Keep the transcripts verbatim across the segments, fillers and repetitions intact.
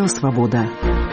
Радио «Свобода».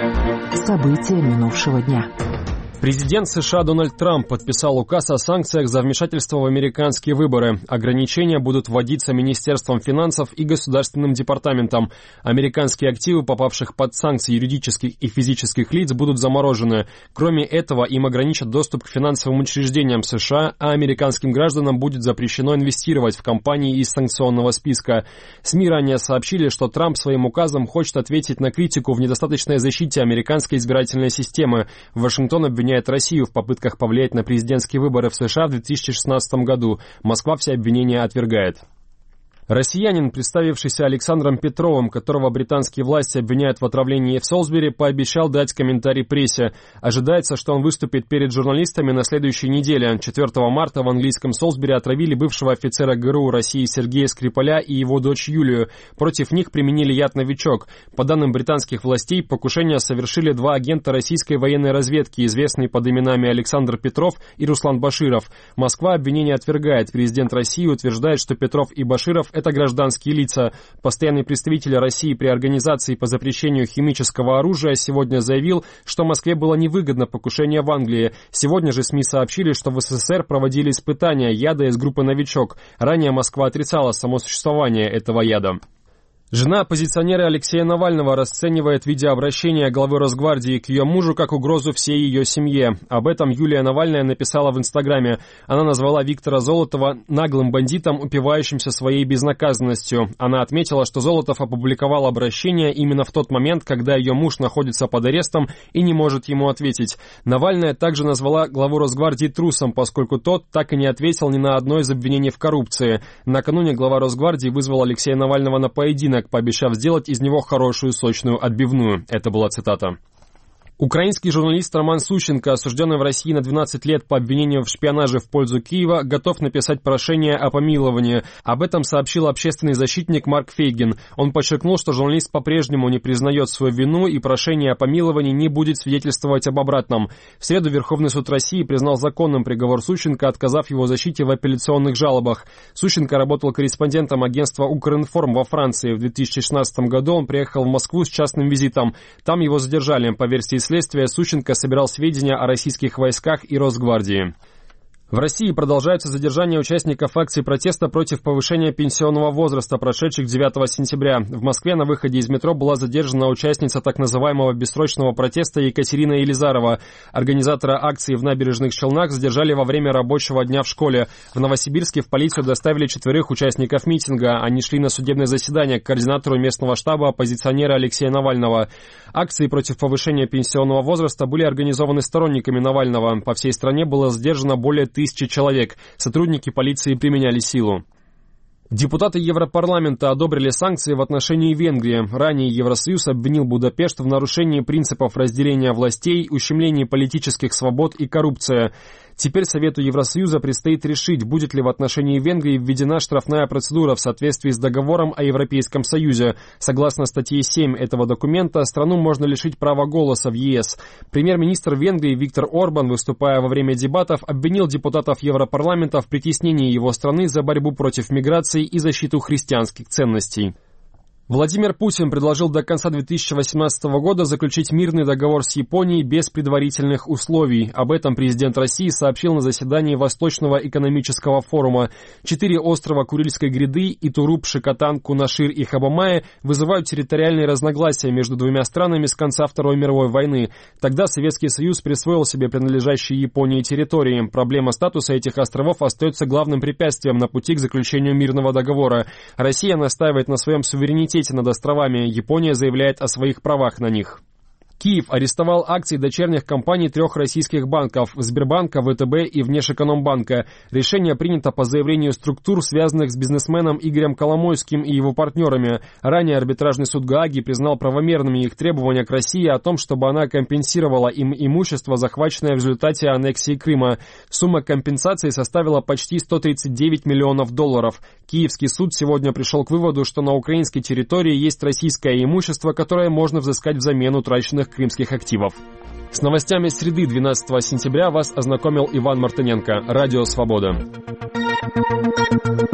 События минувшего дня. Президент США Дональд Трамп подписал указ о санкциях за вмешательство в американские выборы. Ограничения будут вводиться Министерством финансов и Государственным департаментом. Американские активы, попавших под санкции юридических и физических лиц, будут заморожены. Кроме этого, им ограничат доступ к финансовым учреждениям США, а американским гражданам будет запрещено инвестировать в компании из санкционного списка. СМИ ранее сообщили, что Трамп своим указом хочет ответить на критику в недостаточной защите американской избирательной системы. Вашингтон обвиняет Россию в попытках повлиять на президентские выборы в США в две тысячи шестнадцатом году. Москва все обвинения отвергает. Россиянин, представившийся Александром Петровым, которого британские власти обвиняют в отравлении в Солсбери, пообещал дать комментарий прессе. Ожидается, что он выступит перед журналистами на следующей неделе. четвёртого марта в английском Солсбери отравили бывшего офицера ГРУ России Сергея Скрипаля и его дочь Юлию. Против них применили яд «Новичок». По данным британских властей, покушение совершили два агента российской военной разведки, известные под именами Александр Петров и Руслан Баширов. Москва обвинение отвергает. Президент России утверждает, что Петров и Баширов – это гражданские лица. Постоянный представитель России при Организации по запрещению химического оружия сегодня заявил, что Москве было невыгодно покушение в Англии. Сегодня же СМИ сообщили, что в СССР проводили испытания яда из группы «Новичок». Ранее Москва отрицала само существование этого яда. Жена оппозиционера Алексея Навального расценивает видеообращение главы Росгвардии к ее мужу как угрозу всей ее семье. Об этом Юлия Навальная написала в Инстаграме. Она назвала Виктора Золотова наглым бандитом, упивающимся своей безнаказанностью. Она отметила, что Золотов опубликовал обращение именно в тот момент, когда ее муж находится под арестом и не может ему ответить. Навальная также назвала главу Росгвардии трусом, поскольку тот так и не ответил ни на одно из обвинений в коррупции. Накануне глава Росгвардии вызвал Алексея Навального на поединок, пообещав сделать из него хорошую сочную отбивную. Это была цитата. Украинский журналист Роман Сущенко, осужденный в России на двенадцать лет по обвинению в шпионаже в пользу Киева, готов написать прошение о помиловании. Об этом сообщил общественный защитник Марк Фейгин. Он подчеркнул, что журналист по-прежнему не признает свою вину и прошение о помиловании не будет свидетельствовать об обратном. В среду Верховный суд России признал законным приговор Сущенко, отказав его защите в апелляционных жалобах. Сущенко работал корреспондентом агентства «Укринформ» во Франции. В две тысячи шестнадцатом году он приехал в Москву с частным визитом. Там его задержали. По версии следствия, Сущенко собирал сведения о российских войсках и Росгвардии. В России продолжаются задержания участников акций протеста против повышения пенсионного возраста, прошедших девятого сентября. В Москве на выходе из метро была задержана участница так называемого бессрочного протеста Екатерина Елизарова. Организатора акции в Набережных Челнах задержали во время рабочего дня в школе. В Новосибирске в полицию доставили четверых участников митинга. Они шли на судебное заседание к координатору местного штаба оппозиционера Алексея Навального. Акции против повышения пенсионного возраста были организованы сторонниками Навального. По всей стране было задержано более тысячи человек. Сотрудники полиции применяли силу. Депутаты Европарламента одобрили санкции в отношении Венгрии. Ранее Евросоюз обвинил Будапешт в нарушении принципов разделения властей, ущемлении политических свобод и коррупции. Теперь Совету Евросоюза предстоит решить, будет ли в отношении Венгрии введена штрафная процедура в соответствии с договором о Европейском Союзе. Согласно статье семь этого документа, страну можно лишить права голоса в ЕС. Премьер-министр Венгрии Виктор Орбан, выступая во время дебатов, обвинил депутатов Европарламента в притеснении его страны за борьбу против миграции и защиту христианских ценностей. Владимир Путин предложил до конца две тысячи восемнадцатого года заключить мирный договор с Японией без предварительных условий. Об этом президент России сообщил на заседании Восточного экономического форума. Четыре острова Курильской гряды – Итуруп, Шикотан, Кунашир и Хабомае – вызывают территориальные разногласия между двумя странами с конца Второй мировой войны. Тогда Советский Союз присвоил себе принадлежащие Японии территории. Проблема статуса этих островов остается главным препятствием на пути к заключению мирного договора. Россия настаивает на своем суверенитете над островами. Япония заявляет о своих правах на них. Киев арестовал акции дочерних компаний трех российских банков – Сбербанка, ВТБ и Внешэкономбанка. Решение принято по заявлению структур, связанных с бизнесменом Игорем Коломойским и его партнерами. Ранее арбитражный суд Гааги признал правомерными их требования к России о том, чтобы она компенсировала им имущество, захваченное в результате аннексии Крыма. Сумма компенсации составила почти сто тридцать девять миллионов долларов. Киевский суд сегодня пришел к выводу, что на украинской территории есть российское имущество, которое можно взыскать взамен утраченных крымских активов. С новостями среды двенадцатого сентября вас ознакомил Иван Мартыненко. Радио «Свобода».